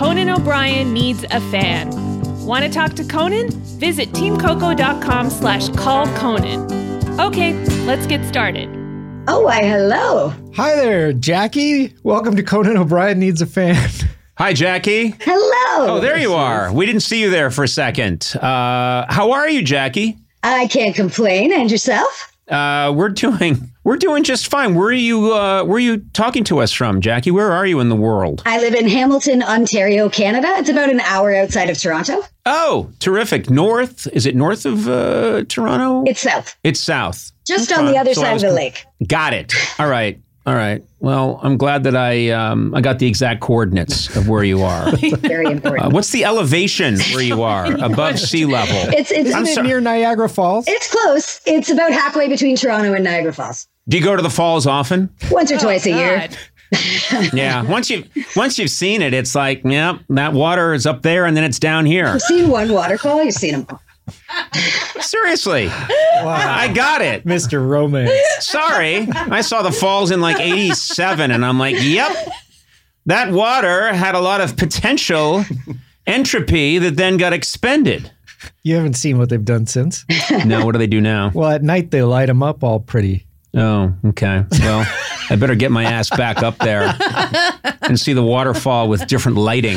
Conan O'Brien Needs a Fan. Want to talk to Conan? Visit teamcoco.com/callconan. Okay, let's get started. Oh, why, hello. Hi there, Jackie. Welcome to Conan O'Brien Needs a Fan. Hi, Jackie. Hello. Oh, there you are. We didn't see you there for a second. How are you, Jackie? I can't complain. And yourself? We're doing just fine. Where are you talking to us from, Jackie? Where are you in the world? I live in Hamilton, Ontario, Canada. It's about an hour outside of Toronto. Oh, terrific. North? Is it north of Toronto? It's south. It's south. Just on the other side of the lake. Got it. All right. Well, I'm glad that I got the exact coordinates of where you are. Very important. What's the elevation where you are above sea level? It's near Niagara Falls. It's close. It's about halfway between Toronto and Niagara Falls. Do you go to the falls often? Once or twice a year. Yeah. Once you've seen it, it's like, yeah, that water is up there and then it's down here. You've seen one waterfall, you've seen them all. Seriously. Wow. I got it. Mr. Romance. Sorry. I saw the falls in like 87 and I'm like, yep, that water had a lot of potential entropy that then got expended. You haven't seen what they've done since? No, what do they do now? Well, at night they light them up all pretty. Oh, okay. Well, I better get my ass back up there and see the waterfall with different lighting.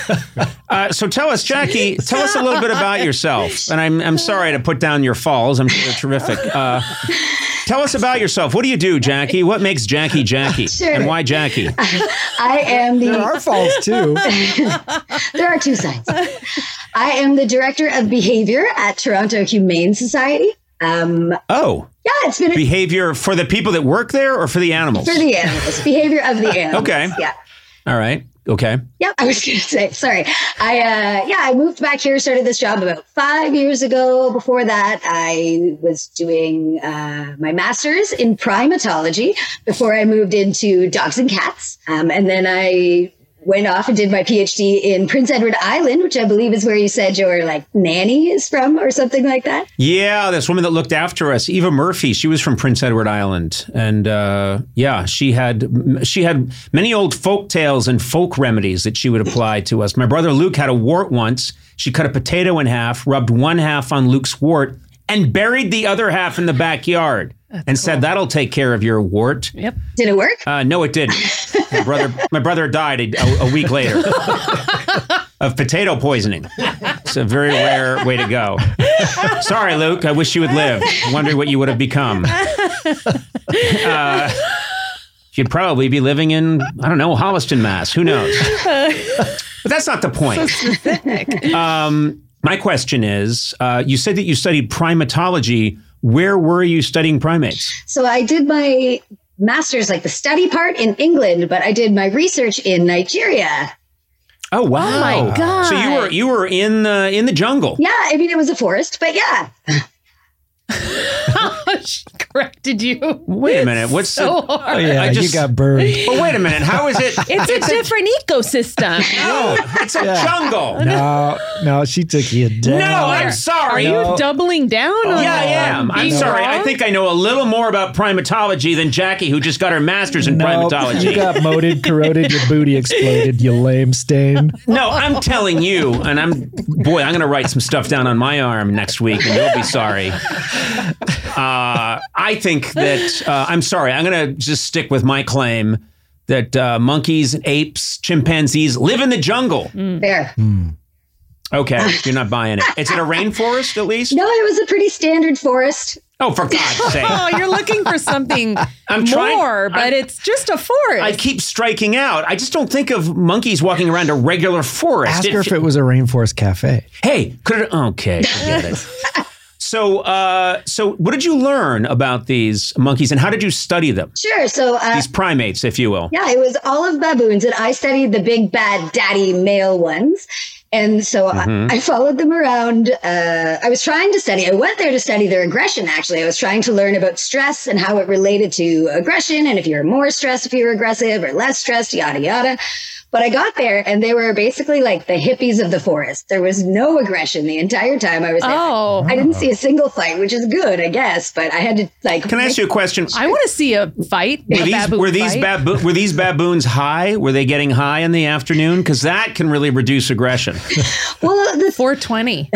So tell us, Jackie, tell us a little bit about yourself. And I'm sorry to put down your falls. I'm sure they're terrific. Tell us about yourself. What do you do, Jackie? What makes Jackie Jackie? Sure. And why Jackie? I am There are falls, too. There are two sides. I am the director of behavior at Toronto Humane Society. Oh. Yeah, it's been Behavior for the people that work there or for the animals? for the animals. Behavior of the animals. Okay. Yeah. All right. Okay. Yep, I was going to say, sorry. I moved back here, started this job about 5 years ago. Before that, I was doing my master's in primatology before I moved into dogs and cats. And then I went off and did my PhD in Prince Edward Island, which I believe is where you said your nanny is from or something like that. Yeah, this woman that looked after us, Eva Murphy, she was from Prince Edward Island. And she had many old folk tales and folk remedies that she would apply to us. My brother Luke had a wart once. She cut a potato in half, rubbed one half on Luke's wart, and buried the other half in the backyard. And said, that'll take care of your wart. Yep. Did it work? No, it didn't. My brother died a week later of potato poisoning. It's a very rare way to go. Sorry, Luke. I wish you had lived. Wondering what you would have become. You'd probably be living in, I don't know, Holliston, Mass. Who knows? But that's not the point. So specific. My question is, you said that you studied primatology. Where were you studying primates? So I did my master's, the study part in England, but I did my research in Nigeria. Oh, wow. Oh my God. So you were in the jungle. Yeah, I mean, it was a forest, but yeah. She corrected you. Wait a minute. What's so the... hard. Oh, yeah, you got burned. But wait a minute. How is it? It's a different ecosystem. No, it's a jungle. No, she took you down. No, I'm sorry. Are you doubling down on Yeah, I am. I'm being sorry. I wrong? think I know a little more about primatology than Jackie, who just got her master's in primatology. You got moated, corroded, your booty exploded, you lame stain. No, I'm telling you, and I'm going to write some stuff down on my arm next week, and you'll be sorry. I think that, I'm sorry, I'm going to just stick with my claim that monkeys, apes, chimpanzees live in the jungle. Fair. Okay, you're not buying it. Is it a rainforest at least? No, it was a pretty standard forest. Oh, for God's sake. Oh, you're looking for something trying- but it's just a forest. I keep striking out. I just don't think of monkeys walking around a regular forest. Ask her if it was a rainforest cafe. Hey, could it? Okay, forget it. So what did you learn about these monkeys and how did you study them? Sure. So These primates, if you will. yeah, it was all of baboons, and I studied the big bad daddy male ones. And so I followed them around. I went there to study their aggression, actually. I was trying to learn about stress and how it related to aggression, and if you're more stressed if you're aggressive or less stressed, yada, yada. But I got there and they were basically like the hippies of the forest. There was no aggression the entire time I was there. Oh. I didn't see a single fight, which is good, I guess. But I had to like. Can I ask you a question? I want to see a fight. Were these baboons high? Were they getting high in the afternoon? Because that can really reduce aggression. Well, 420.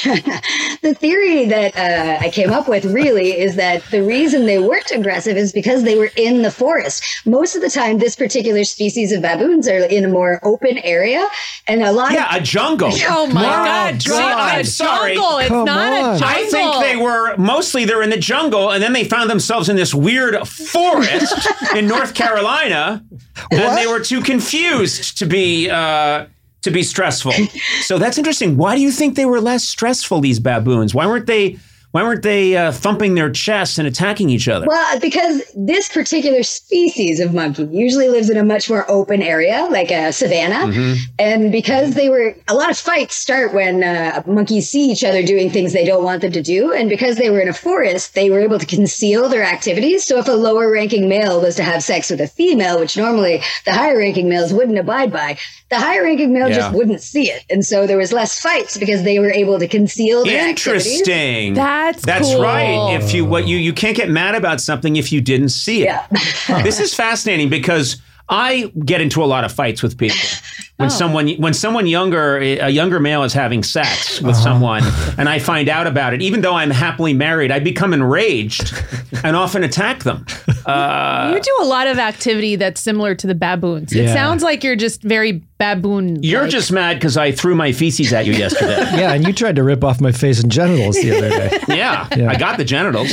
the theory that I came up with really is that the reason they weren't aggressive is because they were in the forest. Most of the time, this particular species of baboons are in a more open area, and a lot a jungle. Oh my God! I'm sorry. Jungle. It's not a jungle. I think they're in the jungle, and then they found themselves in this weird forest in North Carolina, and they were too confused to be stressful. So that's interesting. Why do you think they were less stressful? These baboons. Why weren't they thumping their chests and attacking each other? Well, because this particular species of monkey usually lives in a much more open area, like a savanna. Mm-hmm. And because a lot of fights start when monkeys see each other doing things they don't want them to do. And because they were in a forest, they were able to conceal their activities. So if a lower ranking male was to have sex with a female, which normally the higher ranking males wouldn't abide by, the higher ranking male just wouldn't see it. And so there was less fights because they were able to conceal their activities. Interesting. That's cool. right. If you can't get mad about something if you didn't see it. Yeah. This is fascinating because I get into a lot of fights with people. When someone younger, a younger male is having sex with someone, and I find out about it, even though I'm happily married, I become enraged and often attack them. You do a lot of activity that's similar to the baboons. It sounds like you're just very baboon. You're just mad because I threw my feces at you yesterday. Yeah, and you tried to rip off my face and genitals the other day. Yeah. I got the genitals.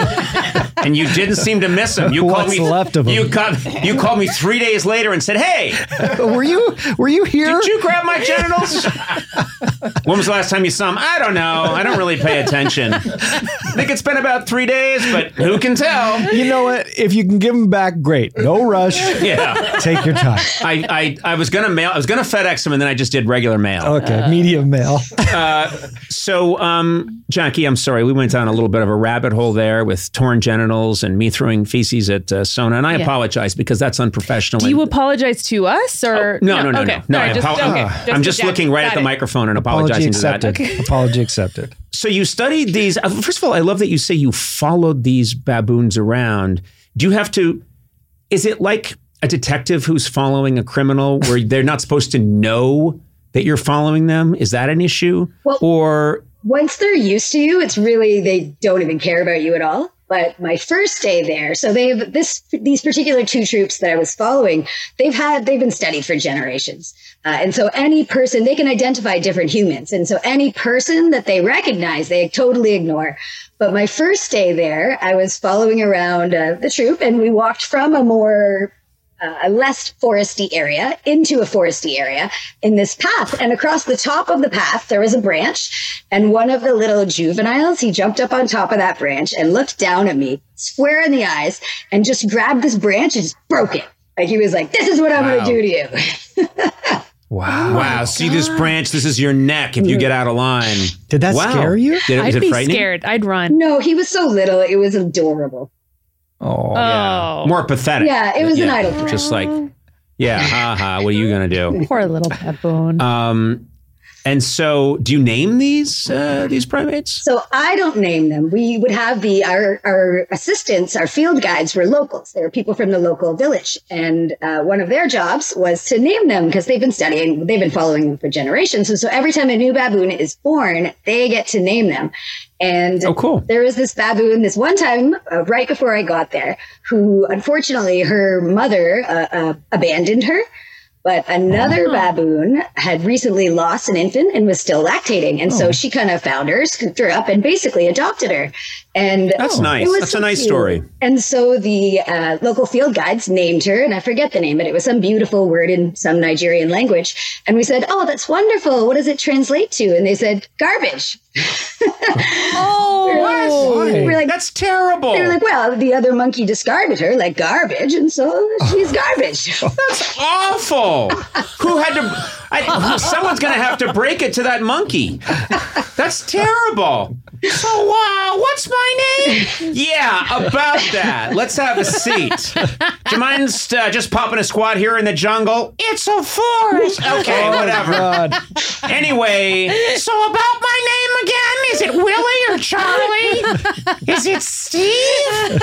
And you didn't seem to miss them. You What's left of them? You called me 3 days later and said, "Hey, were you here? Did you grab my genitals?" When was the last time you saw them? I don't know. I don't really pay attention. I think it's been about 3 days, but who can tell? You know what? If you can give them back, great. No rush. Yeah, take your time. I was gonna FedEx them, and then I just did regular mail. Okay, medium mail. So, Jackie, I'm sorry. We went down a little bit of a rabbit hole there with torn genitals and me throwing feces at Sona, and I apologize because that's unprofessional. Do you apologize to us or no? Okay. No, I'm just looking right at the microphone and apologizing to that. Okay. Apology accepted. So you studied these. First of all, I love that you say you followed these baboons around. Do you have to? Is it like a detective who's following a criminal where they're not supposed to know that you're following them? Is that an issue? Well, or once they're used to you, it's really, they don't even care about you at all. But my first day there, so they have these particular two troops that I was following, they've been studied for generations. And so any person, they can identify different humans. And so any person that they recognize, they totally ignore. But my first day there, I was following around the troop, and we walked from a less foresty area into a foresty area in this path. And across the top of the path, there was a branch. And one of the little juveniles, he jumped up on top of that branch and looked down at me square in the eyes and just grabbed this branch and just broke it. Like he was like, "This is what I'm going to do to you." Wow. See this branch? This is your neck if you get out of line. Did that scare you? I'd be scared. I'd run. No, he was so little. It was adorable. Oh. Yeah. More pathetic. Yeah, it was an idle threat. Just like, haha, what are you going to do? Poor little baboon. And so do you name these primates? So I don't name them. We would have our assistants, our field guides were locals. They were people from the local village. And one of their jobs was to name them because they've been following them for generations. And so every time a new baboon is born, they get to name them. And cool. There was this baboon this one time right before I got there who, unfortunately, her mother abandoned her. But another baboon had recently lost an infant and was still lactating. And so she kind of found her, scooped her up, and basically adopted her. And that's nice. That's a nice story. And so the local field guides named her, and I forget the name, but it was some beautiful word in some Nigerian language. And we said, "Oh, that's wonderful. What does it translate to?" And they said, "Garbage." We're like, that's terrible. They're like, "Well, the other monkey discarded her like garbage, and so she's garbage." That's awful. Who had to? Someone's going to have to break it to that monkey. That's terrible. So, what's my name? Yeah, about that. Let's have a seat. Do you mind just popping a squat here in the jungle? It's a forest. Okay, whatever. God. Anyway, so about my name again? Is it Willie or Charlie? Is it Steve?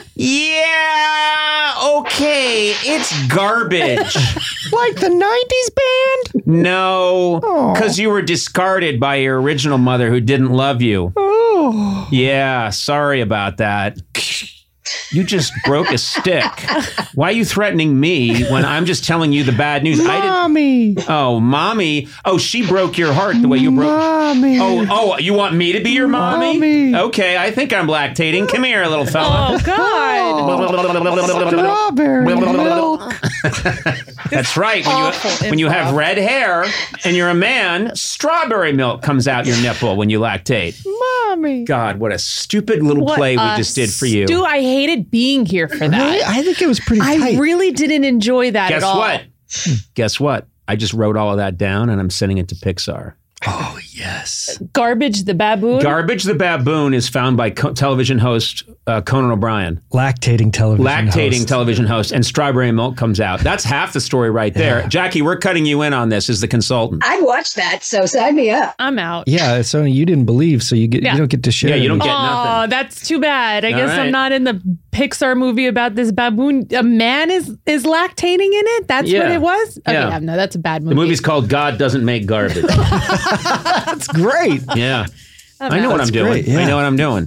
Yeah, okay, it's garbage. Like the 90s band? No, because you were discarded by your original mother who didn't love you. Oh. Yeah, sorry about that. You just broke a stick. Why are you threatening me when I'm just telling you the bad news? Mommy. Oh, mommy. Oh, she broke your heart the way you broke. Mommy. Oh, you want me to be your mommy? Mommy. Okay, I think I'm lactating. Come here, little fella. Oh, God. Strawberry milk. That's right. When you have red hair and you're a man, strawberry milk comes out your nipple when you lactate. Mommy. God, what a stupid little play we just did for you. I hated being here for that. Really? I think it was pretty I tight. really didn't enjoy that at all. Guess what? I just wrote all of that down and I'm sending it to Pixar. Oh, yes. Garbage the Baboon? Garbage the Baboon is found by television host Conan O'Brien. Lactating television host. And Strawberry Milk comes out. That's half the story right there. Yeah. Jackie, we're cutting you in on this as the consultant. I'd watch that, so sign me up. I'm out. Yeah, so you didn't believe, so you don't get to share. Yeah, you don't get Oh, nothing. that's too bad. I All guess right. I'm not in the Pixar movie about this baboon. A man is lactating in it? That's what it was? Okay, Yeah. no, that's a bad movie. The movie's called God Doesn't Make Garbage. That's great. Yeah. I know what I'm That's doing. great, yeah. I know what I'm doing.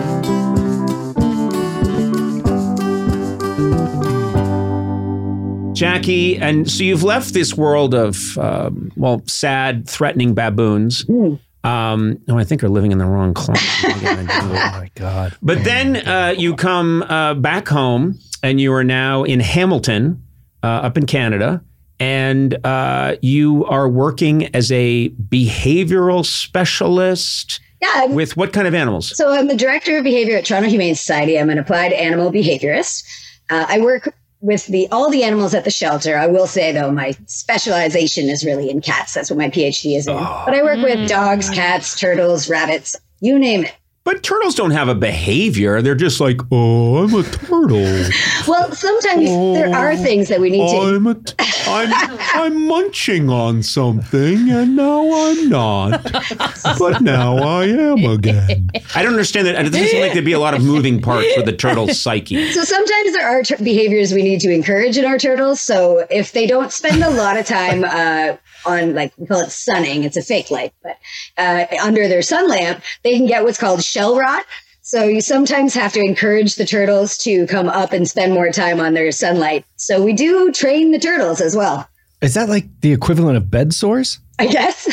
Jackie, and so you've left this world of, sad, threatening baboons. I think are living in the wrong climate. Oh, my God. But then you come back home, and you are now in Hamilton, up in Canada, and you are working as a behavioral specialist. Yeah. With what kind of animals? So I'm the director of behavior at Toronto Humane Society. I'm an applied animal behaviorist. I work with all the animals at the shelter. I will say, though, my specialization is really in cats. That's what my PhD is in. But I work with dogs, cats, turtles, rabbits, you name it. But turtles don't have a behavior. They're just like, oh, I'm a turtle. Well, sometimes there are things that we need to... I'm munching on something, and now I'm not. But now I am again. I don't understand that. It doesn't seem like there'd be a lot of moving parts with the turtle's psyche. So sometimes there are behaviors we need to encourage in our turtles. So if they don't spend a lot of time on, like, we call it sunning, it's a fake light, but under their sun lamp, they can get what's called shell rot. So you sometimes have to encourage the turtles to come up and spend more time on their sunlight. So we do train the turtles as well. Is that like the equivalent of bed sores? I guess.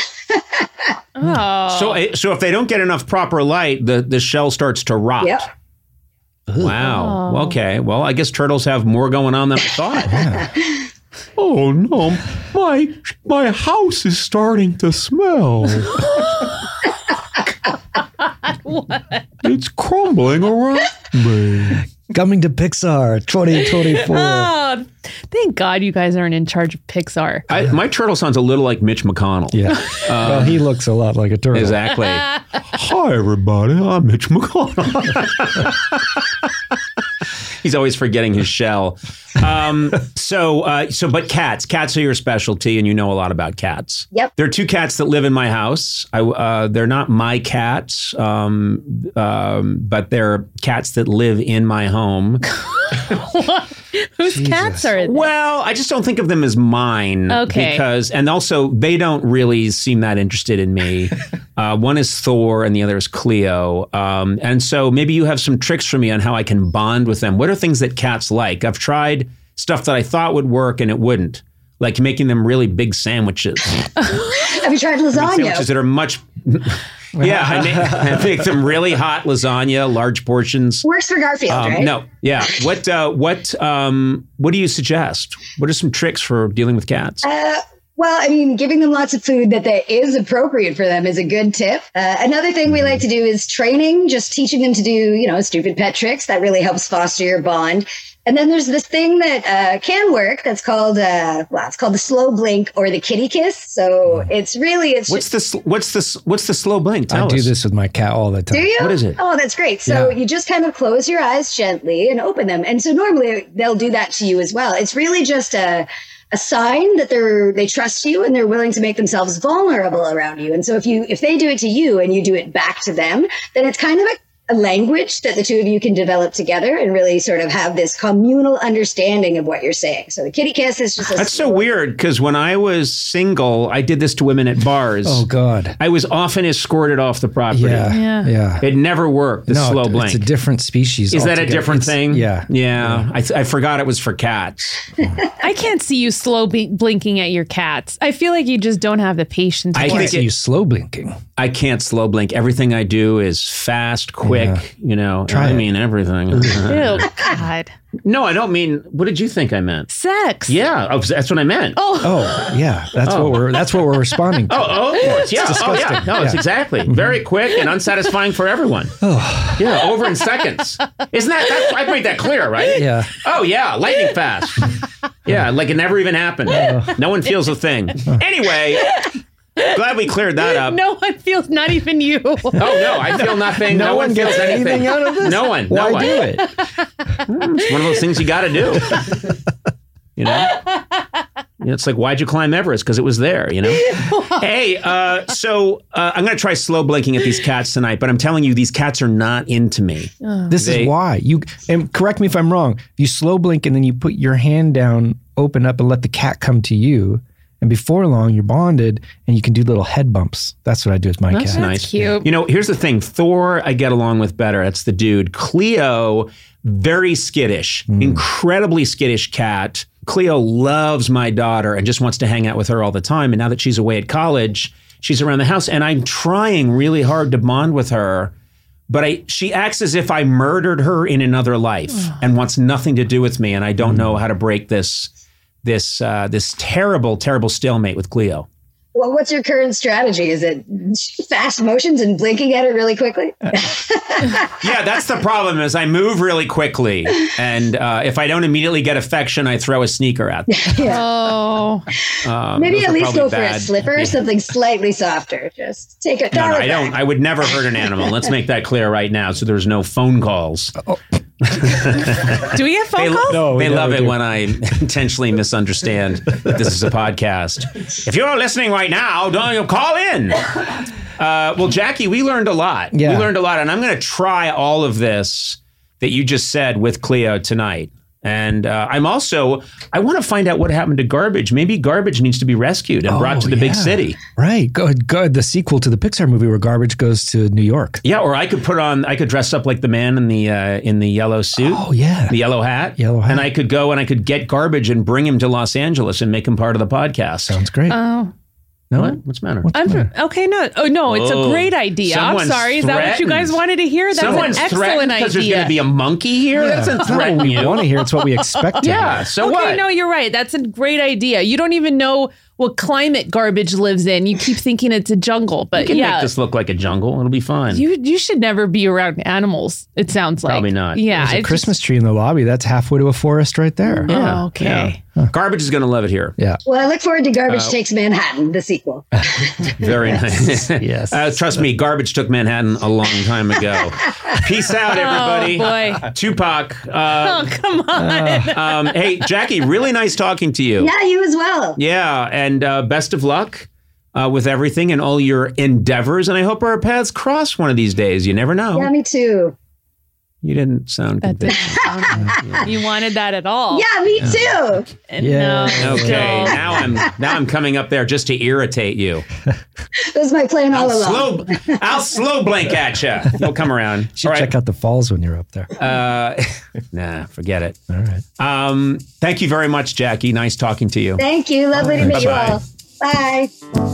Oh. So if they don't get enough proper light, the shell starts to rot. Yep. Wow. Oh. Okay. Well, I guess turtles have more going on than I thought. Oh no, my house is starting to smell. What? It's crumbling around me. Coming to Pixar 2024. Oh, thank God you guys aren't in charge of Pixar. My turtle sounds a little like Mitch McConnell. Yeah. Well, he looks a lot like a turtle. Exactly. Hi, everybody. I'm Mitch McConnell. He's always forgetting his shell. But cats are your specialty, and you know a lot about cats. Yep. There are two cats that live in my house. They're not my cats, but they're cats that live in my home. Whose cats are they? Well, I just don't think of them as mine. Okay. And also they don't really seem that interested in me. One is Thor and the other is Cleo. And so maybe you have some tricks for me on how I can bond with them. What are things that cats like? I've tried stuff that I thought would work and it wouldn't. Like making them really big sandwiches. Have you tried lasagna? Sandwiches that are much... Yeah, I make them really hot lasagna, large portions. Works for Garfield, right? No, yeah. What do you suggest? What are some tricks for dealing with cats? Well, I mean, giving them lots of food that is appropriate for them is a good tip. Another thing we like to do is training, just teaching them to do, stupid pet tricks. That really helps foster your bond. And then there's this thing that can work. That's called it's called the slow blink or the kitty kiss. So it's what's the slow blink? Tell us. I do this with my cat all the time. Do you? What is it? Oh, that's great. So you just kind of close your eyes gently and open them. And so normally they'll do that to you as well. It's really just a sign that they trust you and they're willing to make themselves vulnerable around you. And so if they do it to you and you do it back to them, then it's kind of a language that the two of you can develop together and really sort of have this communal understanding of what you're saying. So the kitty kiss is just that's so weird, because when I was single, I did this to women at bars. Oh, God. I was often escorted off the property. Yeah. It never worked, the slow blink. It's a different species. Is that a different thing? Yeah. I forgot it was for cats. I can't see you slow blinking at your cats. I feel like you just don't have the patience. I can't see you slow blinking. I can't slow blink. Everything I do is fast, quick, Try mean everything. Ew, God. No, I don't mean, what did you think I meant? Sex. Yeah, that's what I meant. Oh, yeah. That's what we're responding to. Oh, of course. Yeah. It's Oh, yeah. No, it's exactly. Very quick and unsatisfying for everyone. Yeah, over in seconds. Isn't that I made that clear, right? Yeah. Oh, yeah. Lightning fast. Yeah, like it never even happened. No one feels a thing. Anyway, glad we cleared that up. No one feels, not even you. Oh, no, I feel nothing. No one gets feels anything out of this. No one. Why do it? It's one of those things you got to do. It's like, why'd you climb Everest? Because it was there, Hey, so I'm going to try slow blinking at these cats tonight, but I'm telling you, these cats are not into me. This is why. And correct me if I'm wrong. You slow blink and then you put your hand down, open up, and let the cat come to you. And before long, you're bonded and you can do little head bumps. That's what I do with my cat. That's nice. Cute. Here's the thing. Thor, I get along with better. That's the dude. Cleo, very skittish, incredibly skittish cat. Cleo loves my daughter and just wants to hang out with her all the time. And now that she's away at college, she's around the house. And I'm trying really hard to bond with her. But she acts as if I murdered her in another life and wants nothing to do with me. And I don't know how to break this terrible, terrible stalemate with Cleo. Well, what's your current strategy? Is it fast motions and blinking at it really quickly? Yeah, that's the problem is I move really quickly. And if I don't immediately get affection, I throw a sneaker at them. Oh. Maybe at least go for a slipper, something slightly softer. Just take it. No, I don't. I would never hurt an animal. Let's make that clear right now so there's no phone calls. Do we have phone calls? No, they love it when I intentionally misunderstand that this is a podcast. If you're listening right now, don't call in. Well, Jackie, we learned a lot. Yeah. We learned a lot, and I'm going to try all of this that you just said with Cleo tonight. And I want to find out what happened to Garbage. Maybe Garbage needs to be rescued and brought to the big city. Right. Good. The sequel to the Pixar movie where Garbage goes to New York. Yeah, or I could dress up like the man in the yellow suit. Oh, yeah. The yellow hat. And I could go and I could get Garbage and bring him to Los Angeles and make him part of the podcast. Sounds great. Oh. No? What's the matter? Okay, no. Oh, no, it's a great idea. I'm sorry. Is that what you guys wanted to hear? That's Someone's an excellent idea. Because there's going to be a monkey here? That doesn't threaten you. We want to hear. It's what we expect to hear. So okay, what? No, you're right. That's a great idea. You don't even know what climate Garbage lives in. You keep thinking it's a jungle, but you can make this look like a jungle. It'll be fine. You should never be around animals, it sounds like. Probably not. Yeah. There's a Christmas tree in the lobby. That's halfway to a forest right there. Yeah. Oh, okay. Yeah. Garbage is going to love it here. Yeah. Well, I look forward to Garbage Takes Manhattan, the sequel. Very nice. Yes. Trust me, Garbage took Manhattan a long time ago. Peace out, everybody. Oh, boy. Tupac. Oh, come on. Hey, Jackie, really nice talking to you. Yeah, you as well. Yeah, and best of luck with everything and all your endeavors. And I hope our paths cross one of these days. You never know. Yeah, me too. You didn't sound convincing. You wanted that at all. Yeah, me too. Yeah. No. Okay, now I'm coming up there just to irritate you. That was my plan all along. I'll slow blink at you. You'll come around. You should check out the falls when you're up there. Nah, forget it. All right. Thank you very much, Jackie. Nice talking to you. Thank you. Lovely to meet you Bye-bye. all. Bye.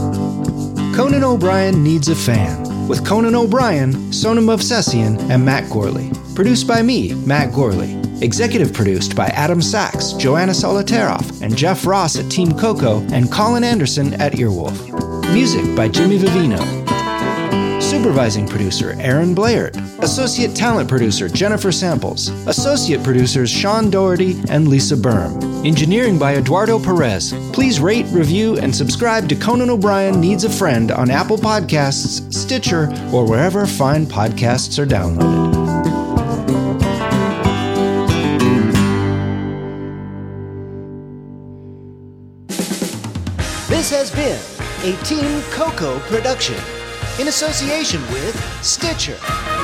Conan O'Brien Needs a Fan, with Conan O'Brien, Sonam Movsesian, and Matt Gorley. Produced by me, Matt Gorley. Executive produced by Adam Sachs, Joanna Solitaroff, and Jeff Ross at Team Coco, and Colin Anderson at Earwolf. Music by Jimmy Vivino. Soon Supervising producer Aaron Blaird. Associate talent producer Jennifer Samples. Associate producers Sean Doherty and Lisa Berm. Engineering by Eduardo Perez. Please rate, review, and subscribe to Conan O'Brien Needs a Friend on Apple Podcasts, Stitcher, or wherever fine podcasts are downloaded. This has been a Team Coco production in association with Stitcher.